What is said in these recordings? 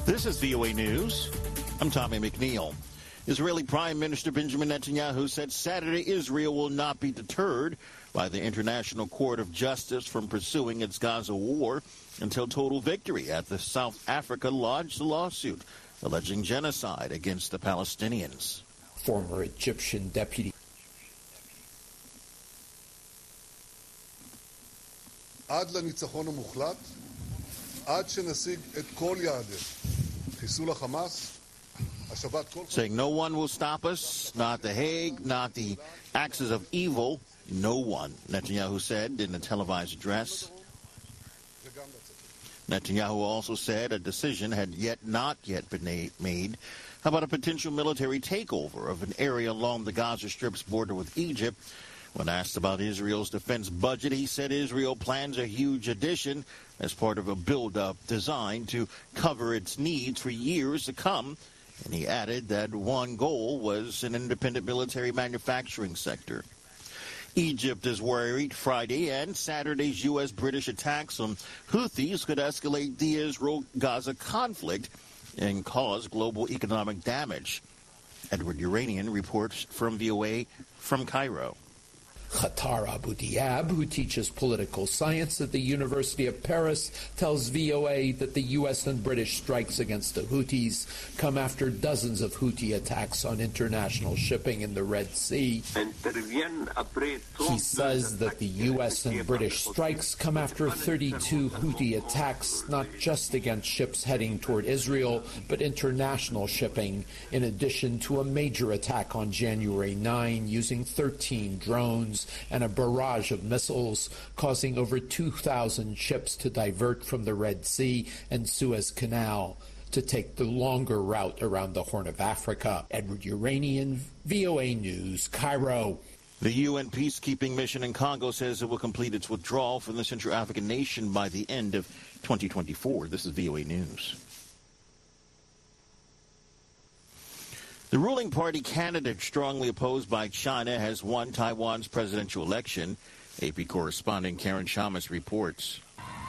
This is VOA News. I'm Tommy McNeil. Israeli Prime Minister Benjamin Netanyahu said Saturday Israel will not be deterred by the International Court of Justice from pursuing its Gaza war until total victory after South Africa lodged a lawsuit alleging genocide against the Palestinians. Former Egyptian deputy. עד לניצחון המוחלט, עד שנשיג את כל יעדינו. חיסול החמאס, השבת כל... Saying no one will stop us, not The Hague, not the axis of evil, no one, Netanyahu said in a televised address. Netanyahu also said a decision had not yet been made about a potential military takeover of an area along the Gaza Strip's border with Egypt. When asked about Israel's defense budget, he said Israel plans a huge addition as part of a build-up designed to cover its needs for years to come. And he added that one goal was an independent military manufacturing sector. Egypt is worried Friday and Saturday's U.S.-British attacks on Houthis could escalate the Israel-Gaza conflict and cause global economic damage. Edward Uranian reports from VOA from Cairo. Khatar Abu Diab, who teaches political science at the University of Paris, tells VOA that the U.S. and British strikes against the Houthis come after dozens of Houthi attacks on international shipping in the Red Sea. He says that the U.S. and British strikes come after 32 Houthi attacks, not just against ships heading toward Israel, but international shipping, in addition to a major attack on January 9 using 13 drones and a barrage of missiles, causing over 2,000 ships to divert from the Red Sea and Suez Canal to take the longer route around the Horn of Africa. Edward Uranian, VOA News, Cairo. The UN peacekeeping mission in Congo says it will complete its withdrawal from the Central African nation by the end of 2024. This is VOA News. The ruling party candidate strongly opposed by China has won Taiwan's presidential election. AP correspondent Karen Chamas reports.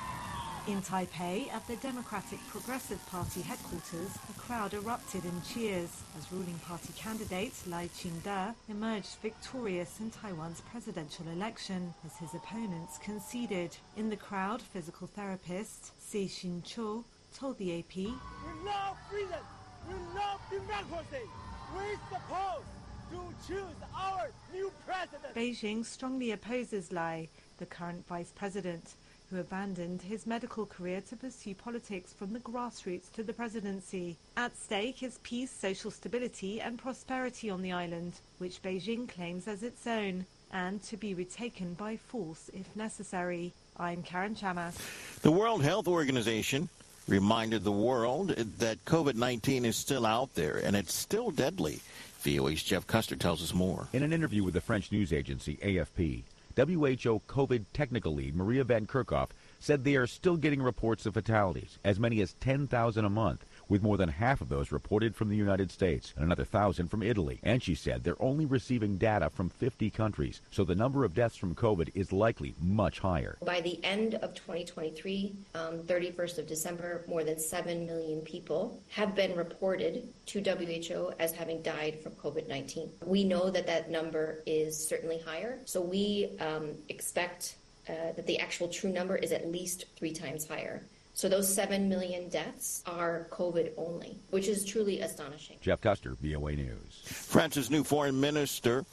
In Taipei, at the Democratic Progressive Party headquarters, a crowd erupted in cheers as ruling party candidate Lai Ching-te emerged victorious in Taiwan's presidential election as his opponents conceded. In the crowd, physical therapist Si Xin-cho told the AP, "We love freedom, we love democracy. We suppose to choose our new president." Beijing strongly opposes Lai, the current vice president, who abandoned his medical career to pursue politics from the grassroots to the presidency. At stake is peace, social stability and prosperity on the island, which Beijing claims as its own, and to be retaken by force if necessary. I'm Karen Chamas. The World Health Organization reminded the world that COVID-19 is still out there and it's still deadly. VOA's Jeff Custer tells us more. In an interview with the French news agency AFP, WHO COVID technical lead Maria Van Kerkhove said they are still getting reports of fatalities, as many as 10,000 a month, with more than half of those reported from the United States and another 1,000 from Italy. And she said they're only receiving data from 50 countries, so the number of deaths from COVID is likely much higher. By the end of 2023, 31st of December, more than 7 million people have been reported to WHO as having died from COVID-19. We know that that number is certainly higher, so we expect that the actual true number is at least 3 times higher. So those 7 million deaths are COVID only, which is truly astonishing. Jeff Custer, VOA News. France's new foreign minister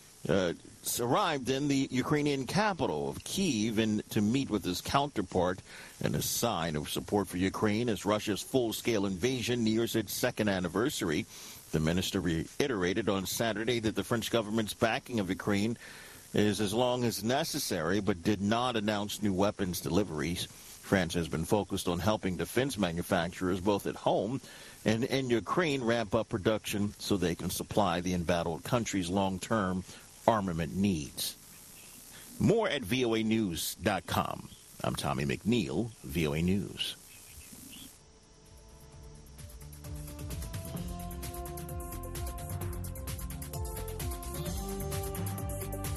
arrived in the Ukrainian capital of Kyiv to meet with his counterpart in a sign of support for Ukraine as Russia's full-scale invasion nears its second anniversary. The minister reiterated on Saturday that the French government's backing of Ukraine is as long as necessary, but did not announce new weapons deliveries. France has been focused on helping defense manufacturers both at home and in Ukraine ramp up production so they can supply the embattled country's long-term armament needs. More at voanews.com. I'm Tommy McNeil, VOA News.